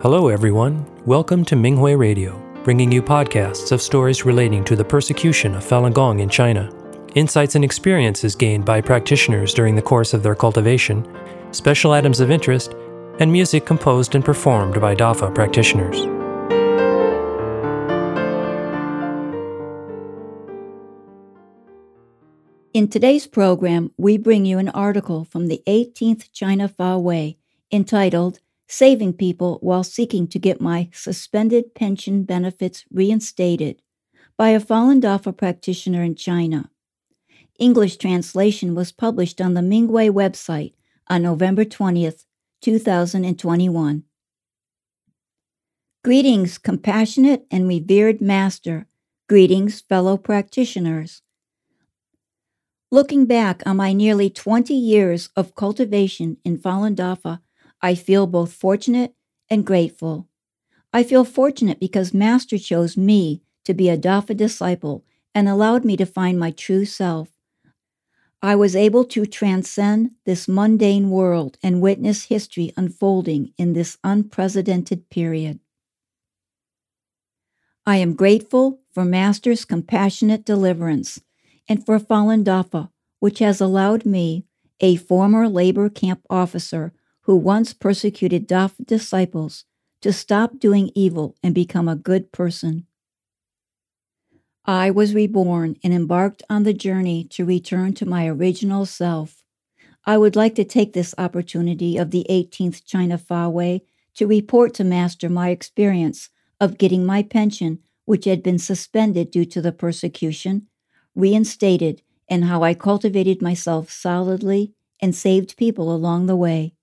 Hello, everyone. Welcome to Minghui Radio, bringing you podcasts of stories relating to the persecution of Falun Gong in China, insights and experiences gained by practitioners during the course of their cultivation, special items of interest, and music composed and performed by DAFA practitioners. In today's program, we bring you an article from the 18th China Fa Wei entitled Saving People While Seeking to Get My Suspended Pension Benefits Reinstated by a Falun Dafa practitioner in China. English translation was published on the Minghui website on November 20th, 2021. Greetings, compassionate and revered Master. Greetings, fellow practitioners. Looking back on my nearly 20 years of cultivation in Falun Dafa, I feel both fortunate and grateful. I feel fortunate because Master chose me to be a Dafa disciple and allowed me to find my true self. I was able to transcend this mundane world and witness history unfolding in this unprecedented period. I am grateful for Master's compassionate deliverance and for Falun Dafa, which has allowed me, a former labor camp officer who once persecuted Dafa disciples, to stop doing evil and become a good person. I was reborn and embarked on the journey to return to my original self. I would like to take this opportunity of the 18th China Fa Wei to report to Master my experience of getting my pension, which had been suspended due to the persecution, reinstated, and how I cultivated myself solidly and saved people along the way.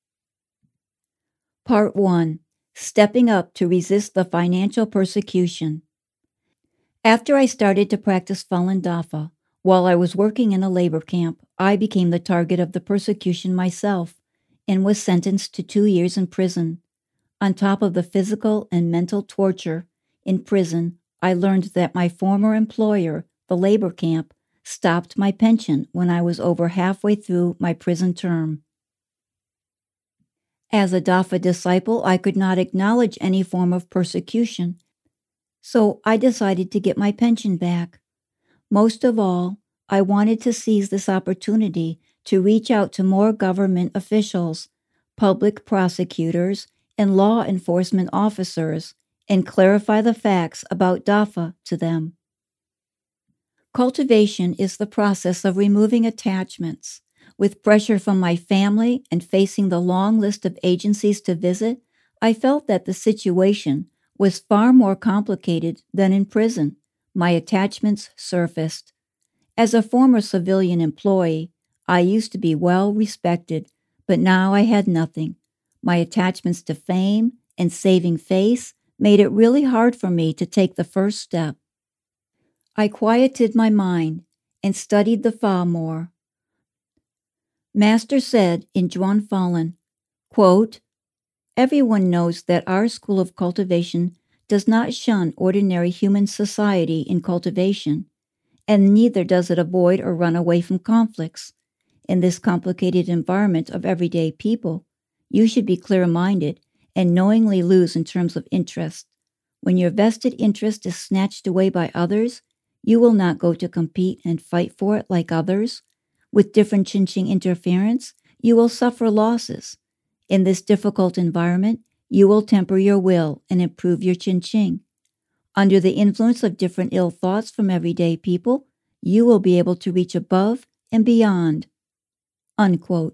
Part 1. Stepping Up to Resist the Financial Persecution. After I started to practice Falun Dafa, while I was working in a labor camp, I became the target of the persecution myself and was sentenced to 2 years in prison. On top of the physical and mental torture in prison, I learned that my former employer, the labor camp, stopped my pension when I was over halfway through my prison term. As a Dafa disciple, I could not acknowledge any form of persecution, so I decided to get my pension back. Most of all, I wanted to seize this opportunity to reach out to more government officials, public prosecutors, and law enforcement officers, and clarify the facts about Dafa to them. Cultivation is the process of removing attachments. With pressure from my family and facing the long list of agencies to visit, I felt that the situation was far more complicated than in prison. My attachments surfaced. As a former civilian employee, I used to be well respected, but now I had nothing. My attachments to fame and saving face made it really hard for me to take the first step. I quieted my mind and studied the Fa more. Master said in Zhuan Falun, quote, "Everyone knows that our school of cultivation does not shun ordinary human society in cultivation, and neither does it avoid or run away from conflicts. In this complicated environment of everyday people, you should be clear-minded and knowingly lose in terms of interest. When your vested interest is snatched away by others, you will not go to compete and fight for it like others. With different Qinqing interference, you will suffer losses. In this difficult environment, you will temper your will and improve your Qinqing. Under the influence of different ill thoughts from everyday people, you will be able to reach above and beyond." Unquote.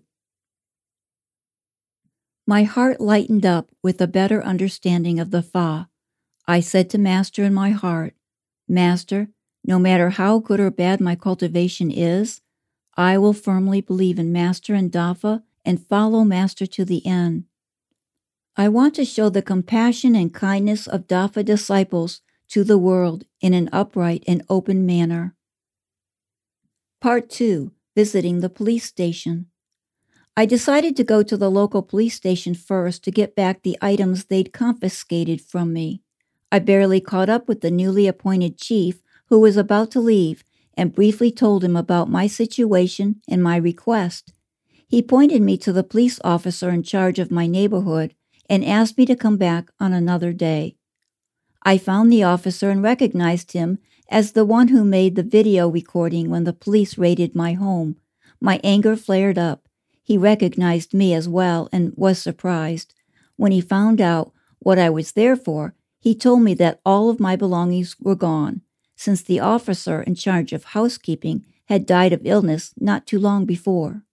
My heart lightened up with a better understanding of the Fa. I said to Master in my heart, "Master, no matter how good or bad my cultivation is, I will firmly believe in Master and Dafa and follow Master to the end. I want to show the compassion and kindness of Dafa disciples to the world in an upright and open manner." Part 2. Visiting the police station. I decided to go to the local police station first to get back the items they'd confiscated from me. I barely caught up with the newly appointed chief, who was about to leave, and briefly told him about my situation and my request. He pointed me to the police officer in charge of my neighborhood and asked me to come back on another day. I found the officer and recognized him as the one who made the video recording when the police raided my home. My anger flared up. He recognized me as well and was surprised. When he found out what I was there for, he told me that all of my belongings were gone, since the officer in charge of housekeeping had died of illness not too long before.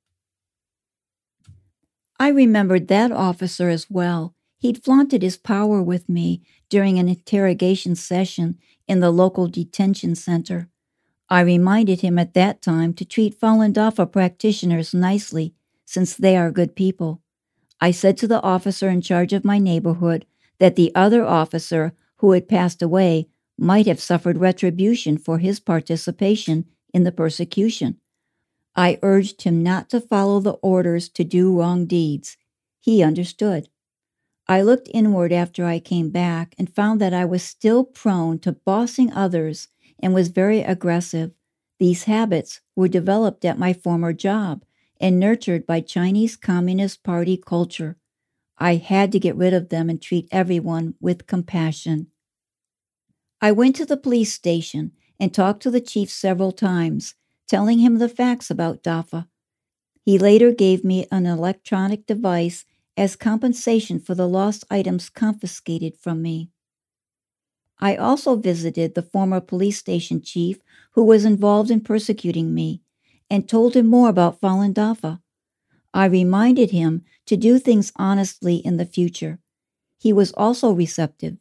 I remembered that officer as well. He'd flaunted his power with me during an interrogation session in the local detention center. I reminded him at that time to treat Falun Dafa practitioners nicely, since they are good people. I said to the officer in charge of my neighborhood that the other officer who had passed away might have suffered retribution for his participation in the persecution. I urged him not to follow the orders to do wrong deeds. He understood. I looked inward after I came back and found that I was still prone to bossing others and was very aggressive. These habits were developed at my former job and nurtured by Chinese Communist Party culture. I had to get rid of them and treat everyone with compassion. I went to the police station and talked to the chief several times, telling him the facts about Dafa. He later gave me an electronic device as compensation for the lost items confiscated from me. I also visited the former police station chief who was involved in persecuting me and told him more about Falun Dafa. I reminded him to do things honestly in the future. He was also receptive.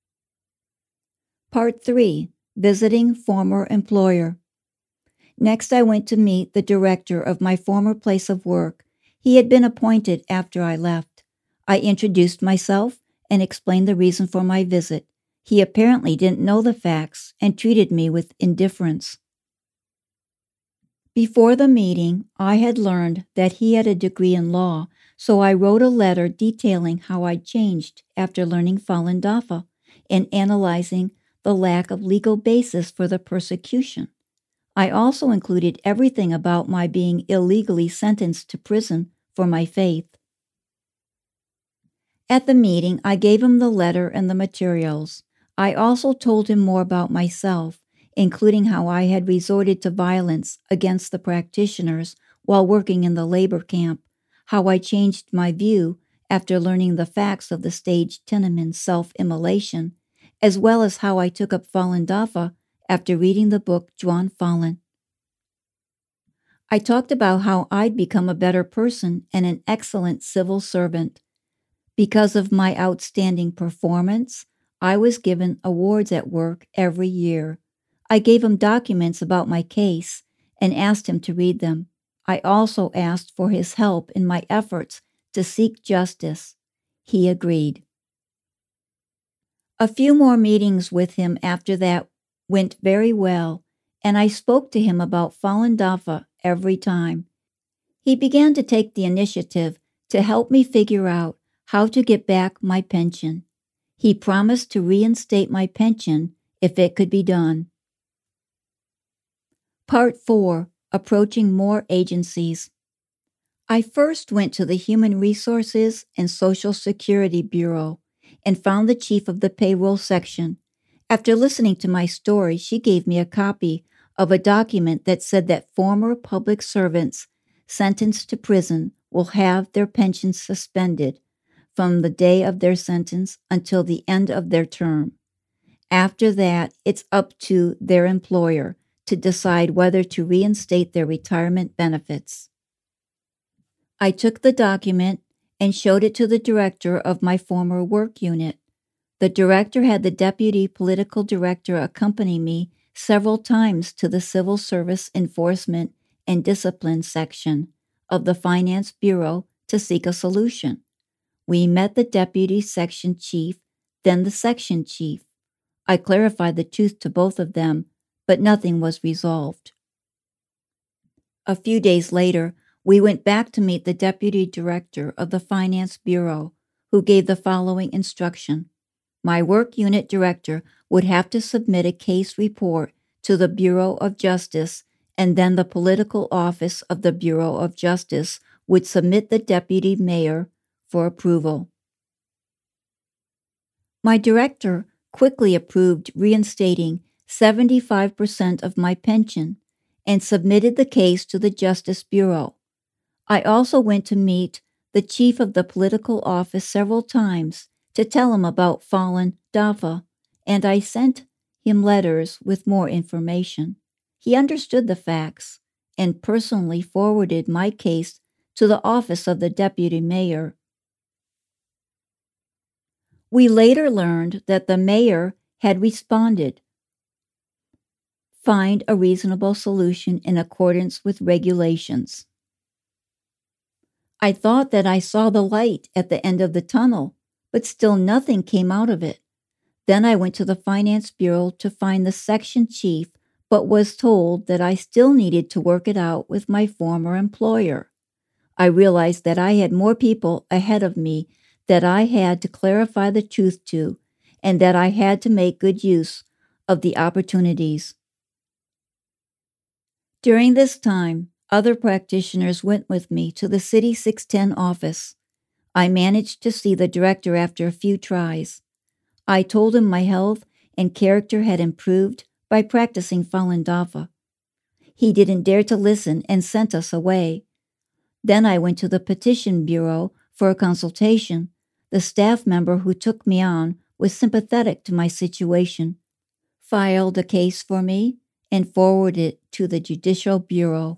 Part 3. Visiting Former Employer. Next, I went to meet the director of my former place of work. He had been appointed after I left. I introduced myself and explained the reason for my visit. He apparently didn't know the facts and treated me with indifference. Before the meeting, I had learned that he had a degree in law, so I wrote a letter detailing how I'd changed after learning Falun Dafa and analyzing the lack of legal basis for the persecution. I also included everything about my being illegally sentenced to prison for my faith. At the meeting, I gave him the letter and the materials. I also told him more about myself, including how I had resorted to violence against the practitioners while working in the labor camp, how I changed my view after learning the facts of the staged Tiananmen self-immolation, as well as how I took up Falun Dafa after reading the book Zhuan Falun. I talked about how I'd become a better person and an excellent civil servant. Because of my outstanding performance, I was given awards at work every year. I gave him documents about my case and asked him to read them. I also asked for his help in my efforts to seek justice. He agreed. A few more meetings with him after that went very well, and I spoke to him about Falun Dafa every time. He began to take the initiative to help me figure out how to get back my pension. He promised to reinstate my pension if it could be done. Part 4. Approaching more agencies. I first went to the Human Resources and Social Security Bureau and found the chief of the payroll section. After listening to my story, she gave me a copy of a document that said that former public servants sentenced to prison will have their pensions suspended from the day of their sentence until the end of their term. After that, it's up to their employer to decide whether to reinstate their retirement benefits. I took the document and showed it to the director of my former work unit. The director had the deputy political director accompany me several times to the Civil Service Enforcement and Discipline section of the Finance Bureau to seek a solution. We met the deputy section chief, then the section chief. I clarified the truth to both of them, but nothing was resolved. A few days later, we went back to meet the deputy director of the Finance Bureau, who gave the following instruction. My work unit director would have to submit a case report to the Bureau of Justice, and then the political office of the Bureau of Justice would submit the deputy mayor for approval. My director quickly approved reinstating 75% of my pension and submitted the case to the Justice Bureau. I also went to meet the chief of the political office several times to tell him about Falun Dafa, and I sent him letters with more information. He understood the facts and personally forwarded my case to the office of the deputy mayor. We later learned that the mayor had responded, "Find a reasonable solution in accordance with regulations." I thought that I saw the light at the end of the tunnel, but still nothing came out of it. Then I went to the Finance Bureau to find the section chief, but was told that I still needed to work it out with my former employer. I realized that I had more people ahead of me that I had to clarify the truth to, and that I had to make good use of the opportunities. During this time, other practitioners went with me to the City 610 office. I managed to see the director after a few tries. I told him my health and character had improved by practicing Falun Dafa. He didn't dare to listen and sent us away. Then I went to the Petition Bureau for a consultation. The staff member who took me on was sympathetic to my situation, filed a case for me, and forwarded it to the Judicial Bureau.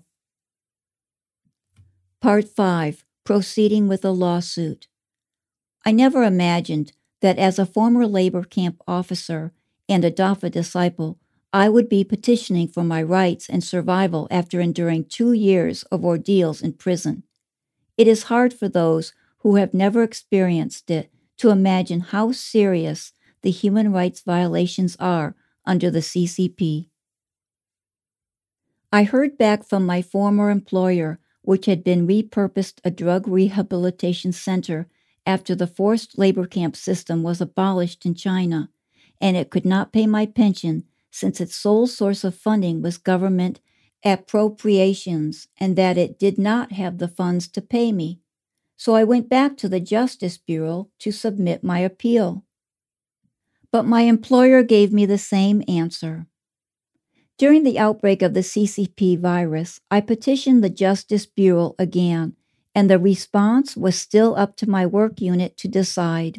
Part 5. Proceeding with a lawsuit. I never imagined that as a former labor camp officer and a Dafa disciple, I would be petitioning for my rights and survival after enduring 2 years of ordeals in prison. It is hard for those who have never experienced it to imagine how serious the human rights violations are under the CCP. I heard back from my former employer, which had been repurposed a drug rehabilitation center after the forced labor camp system was abolished in China, and it could not pay my pension since its sole source of funding was government appropriations, and that it did not have the funds to pay me. So I went back to the Justice Bureau to submit my appeal. But my employer gave me the same answer. During the outbreak of the CCP virus, I petitioned the Justice Bureau again, and the response was still up to my work unit to decide.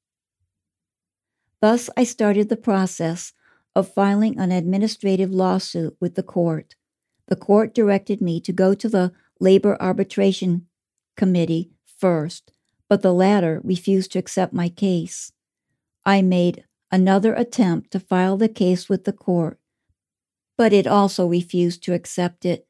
Thus, I started the process of filing an administrative lawsuit with the court. The court directed me to go to the Labor Arbitration Committee first, but the latter refused to accept my case. I made another attempt to file the case with the court, but it also refused to accept it.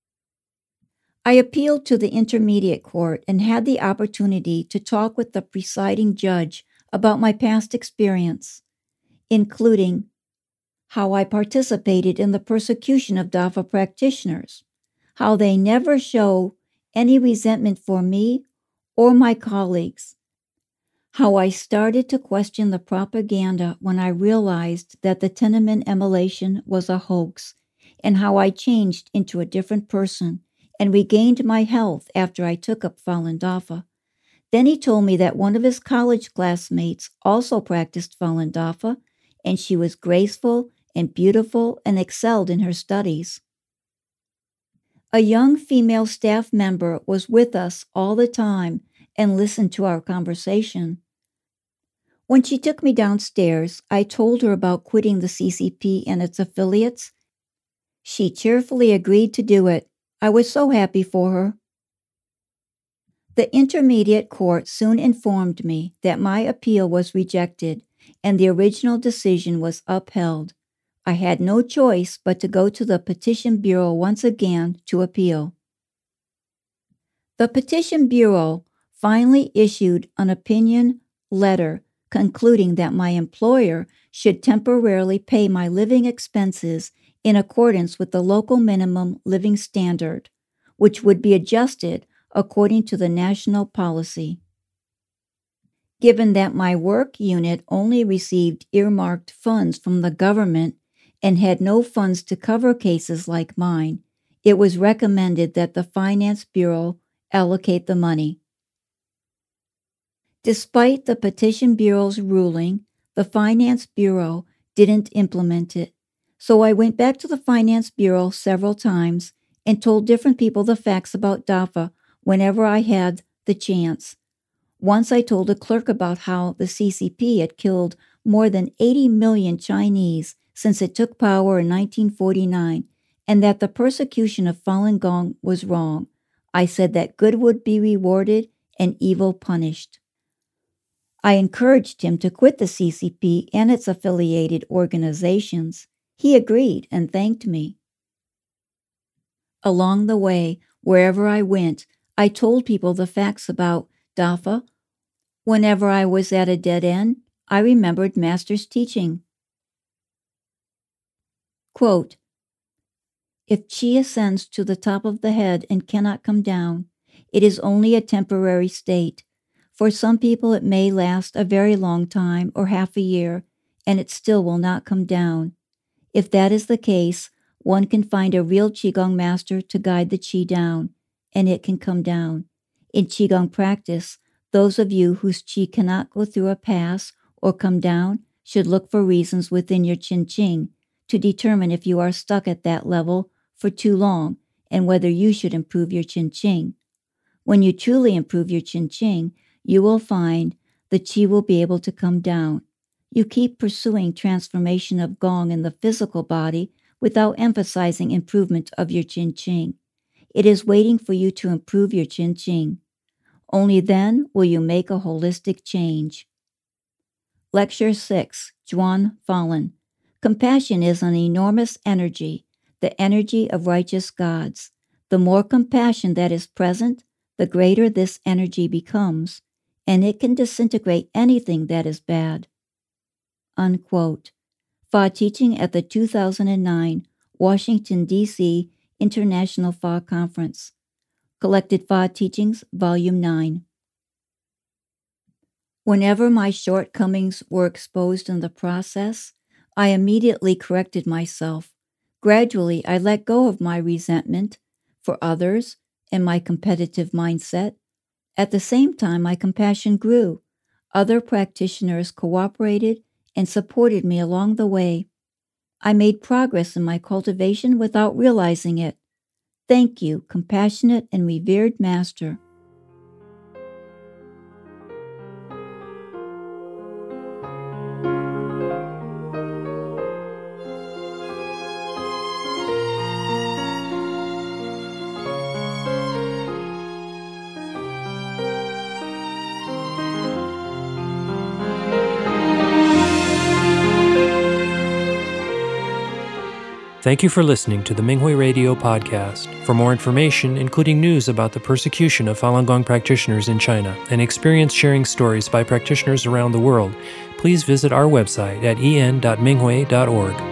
I appealed to the Intermediate Court and had the opportunity to talk with the presiding judge about my past experience, including how I participated in the persecution of Dafa practitioners, how they never show any resentment for me or my colleagues, how I started to question the propaganda when I realized that the Tiananmen immolation was a hoax, and how I changed into a different person and regained my health after I took up Falun Dafa. Then he told me that one of his college classmates also practiced Falun Dafa, and she was graceful and beautiful and excelled in her studies. A young female staff member was with us all the time and listened to our conversation. When she took me downstairs, I told her about quitting the CCP and its affiliates. She cheerfully agreed to do it. I was so happy for her. The Intermediate Court soon informed me that my appeal was rejected and the original decision was upheld. I had no choice but to go to the Petition Bureau once again to appeal. The Petition Bureau finally issued an opinion letter concluding that my employer should temporarily pay my living expenses in accordance with the local minimum living standard, which would be adjusted according to the national policy. Given that my work unit only received earmarked funds from the government and had no funds to cover cases like mine, it was recommended that the Finance Bureau allocate the money. Despite the Petition Bureau's ruling, The Finance Bureau didn't implement it. So I went back to the Finance Bureau several times and told different people the facts about DAFA whenever I had the chance. Once I told a clerk about how the CCP had killed more than 80 million Chinese since it took power in 1949, and that the persecution of Falun Gong was wrong. I said that good would be rewarded and evil punished. I encouraged him to quit the CCP and its affiliated organizations. He agreed and thanked me. Along the way, wherever I went, I told people the facts about DAFA. Whenever I was at a dead end, I remembered Master's teaching. Quote, "If qi ascends to the top of the head and cannot come down, it is only a temporary state. For some people it may last a very long time or half a year, and it still will not come down. If that is the case, one can find a real Qigong master to guide the qi down, and it can come down. In Qigong practice, those of you whose qi cannot go through a pass or come down should look for reasons within your Qin Qing to determine if you are stuck at that level for too long and whether you should improve your Qin Qing. When you truly improve your Qin Qing, you will find the qi will be able to come down. You keep pursuing transformation of Gong in the physical body without emphasizing improvement of your Qin Qing. It is waiting for you to improve your Qin Qing. Only then will you make a holistic change." Lecture 6, Zhuan Falun. Compassion is an enormous energy, the energy of righteous gods. The more compassion that is present, the greater this energy becomes, and it can disintegrate anything that is bad. Unquote. Fa teaching at the 2009 Washington, D.C. International Fa Conference. Collected Fa Teachings, Volume 9. Whenever my shortcomings were exposed in the process, I immediately corrected myself. Gradually, I let go of my resentment for others and my competitive mindset. At the same time, my compassion grew. Other practitioners cooperated and supported me along the way. I made progress in my cultivation without realizing it. Thank you, compassionate and revered Master. Thank you for listening to the Minghui Radio podcast. For more information, including news about the persecution of Falun Gong practitioners in China and experience-sharing stories by practitioners around the world, please visit our website at en.minghui.org.